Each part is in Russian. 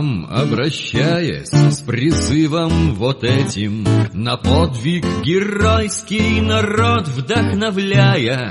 вам обращаясь с призывом вот этим, на подвиг геройский народ вдохновляя,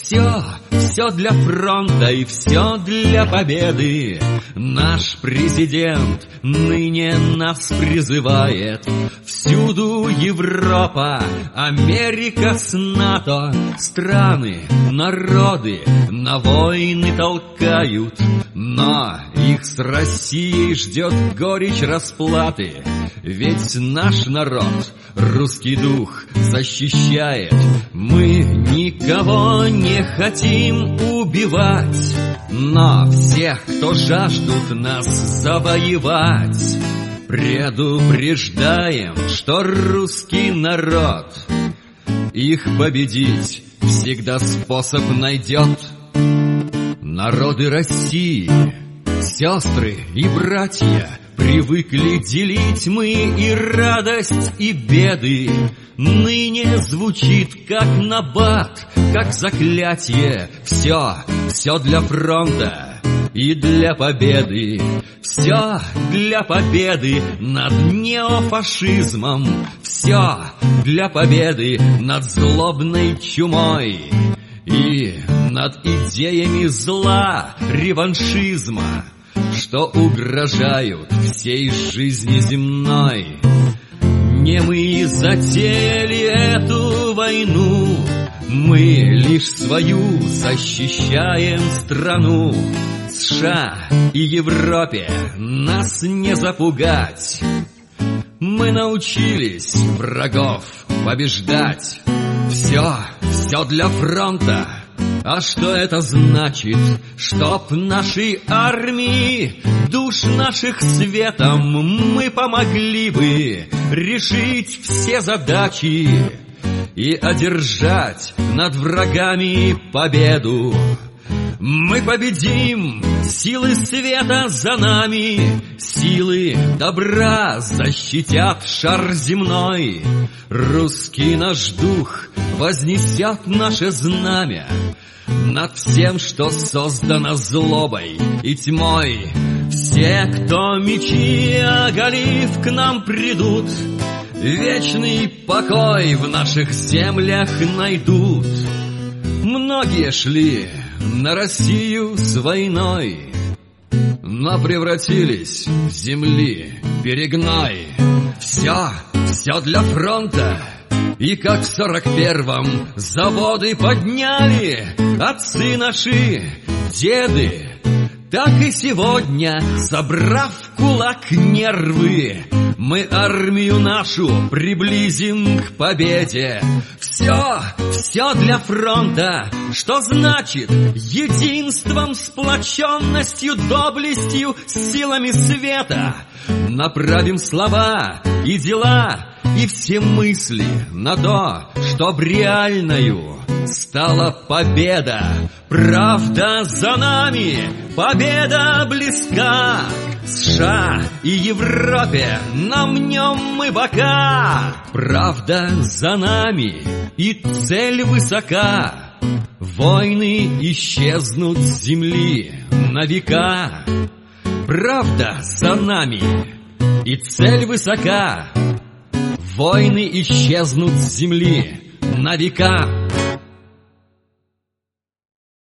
все для фронта и все для победы. Наш президент ныне нас призывает. Всюду Европа, Америка с НАТО, страны, народы на войны толкают, но их с Россией ждет горечь расплаты. Ведь наш народ русский дух защищает. Мы никого не хотим убивать, но всех, кто жаждут нас завоевать, предупреждаем, что русский народ их победить всегда способ найдет. Народы России, сестры и братья, привыкли делить мы и радость, и беды. Ныне звучит как набат, как заклятие. Все для фронта и для победы. Все для победы над неофашизмом. Все для победы над злобной чумой и над идеями зла, реваншизма, что угрожают всей жизни земной. Не мы затеяли эту войну, мы лишь свою защищаем страну. США и Европе нас не запугать. Мы научились врагов побеждать. Все для фронта. А что это значит? Чтоб нашей армии, душ наших светом, мы помогли бы решить все задачи и одержать над врагами победу. Мы победим, силы света за нами, силы добра защитят шар земной. Русский наш дух вознесет наше знамя над всем, что создано злобой и тьмой. Все, кто мечи оголив, к нам придут, вечный покой в наших землях найдут. Многие шли на Россию с войной, но превратились в земли перегной. Все для фронта. И как в 41-м заводы подняли отцы наши, деды, так и сегодня, собрав в кулак нервы, мы армию нашу приблизим к победе. Все для фронта, что значит единством, сплоченностью, доблестью, силами света. Направим слова и дела и все мысли на то, чтоб реальною стала победа. Правда за нами, победа близка. США и Европе намнем мы бока. Правда за нами, и цель высока. Войны исчезнут с земли на века. Правда за нами, и цель высока. Войны исчезнут с земли на века.